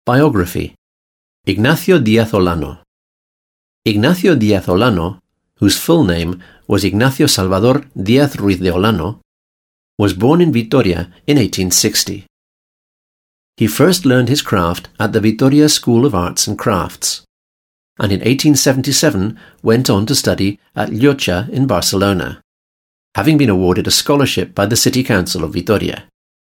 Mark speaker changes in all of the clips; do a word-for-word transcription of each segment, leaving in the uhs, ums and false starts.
Speaker 1: Biography. Ignacio Díaz Olano. Ignacio Díaz Olano, whose full name was Ignacio Salvador Díaz Ruiz de Olano, was born in Vitoria in eighteen sixty. He first learned his craft at the Vitoria School of Arts and Crafts, and in eighteen seventy-seven went on to study at Llotja in Barcelona, having been awarded a scholarship by the City Council of Vitoria.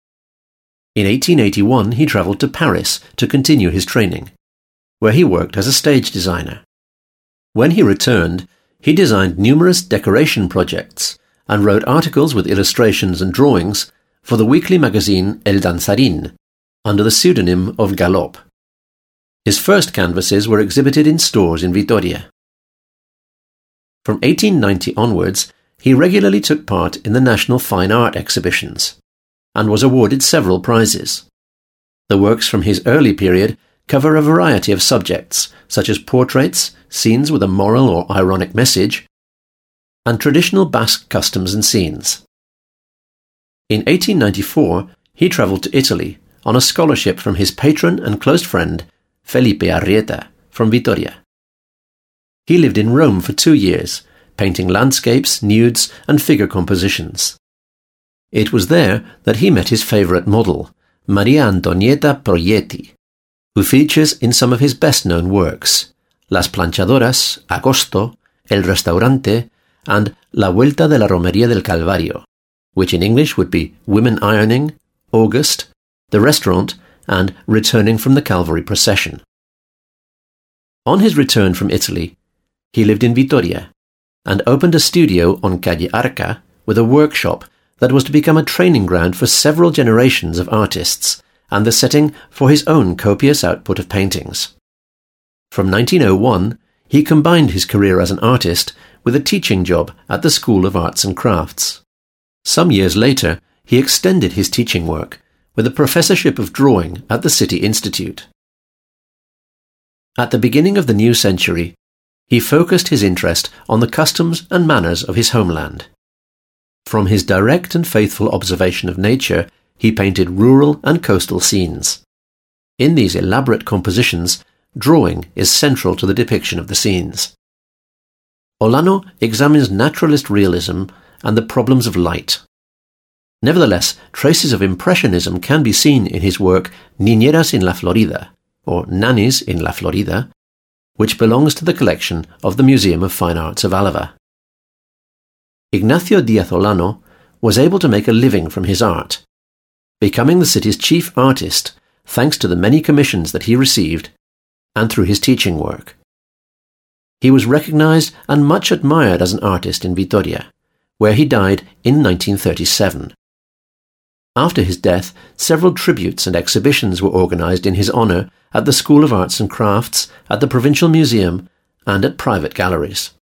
Speaker 1: In eighteen eighty-one he travelled to Paris to continue his training, where he worked as a stage designer. When he returned, he designed numerous decoration projects and wrote articles with illustrations and drawings for the weekly magazine El Danzarín, under the pseudonym of Galop. His first canvases were exhibited in stores in Vitoria. From eighteen ninety onwards, he regularly took part in the national fine art exhibitions, and was awarded several prizes. The works from his early period cover a variety of subjects, such as portraits, scenes with a moral or ironic message, and traditional Basque customs and scenes. In eighteen ninety-four, he travelled to Italy on a scholarship from his patron and close friend, Felipe Arrieta, from Vitoria. He lived in Rome for two years, painting landscapes, nudes, and figure compositions. It was there that he met his favourite model, Maria Antonieta Proietti, who features in some of his best-known works, Las Planchadoras, Agosto, El Restaurante, and La Vuelta de la Romería del Calvario, which in English would be Women Ironing, August, The Restaurant, and Returning from the Calvary Procession. On his return from Italy, he lived in Vitoria and opened a studio on Calle Arca with a workshop that was to become a training ground for several generations of artists and the setting for his own copious output of paintings. From nineteen oh one, he combined his career as an artist with a teaching job at the School of Arts and Crafts. Some years later, he extended his teaching work with a professorship of drawing at the City Institute. At the beginning of the new century, he focused his interest on the customs and manners of his homeland. From his direct and faithful observation of nature, he painted rural and coastal scenes. In these elaborate compositions, drawing is central to the depiction of the scenes. Olano examines naturalist realism and the problems of light. Nevertheless, traces of Impressionism can be seen in his work Niñeras en la Florida, or Nannies in La Florida, which belongs to the collection of the Museum of Fine Arts of Álava. Ignacio Díaz Olano was able to make a living from his art, becoming the city's chief artist thanks to the many commissions that he received and through his teaching work. He was recognized and much admired as an artist in Vitoria, where he died in nineteen thirty-seven. After his death, several tributes and exhibitions were organized in his honor at the School of Arts and Crafts, at the Provincial Museum, and at private galleries.